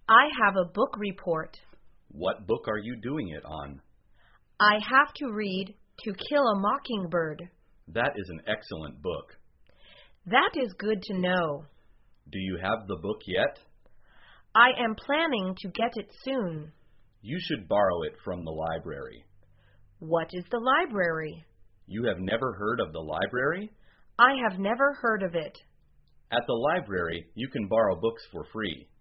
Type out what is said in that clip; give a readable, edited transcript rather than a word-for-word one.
I have a book report. What book are you doing it on? I have to read To Kill a Mockingbird. That is an excellent book. That is good to know. Do you have the book yet? I am planning to get it soon. You should borrow it from the library. What is the library? You have never heard of the library? I have never heard of it. At the library, you can borrow books for free.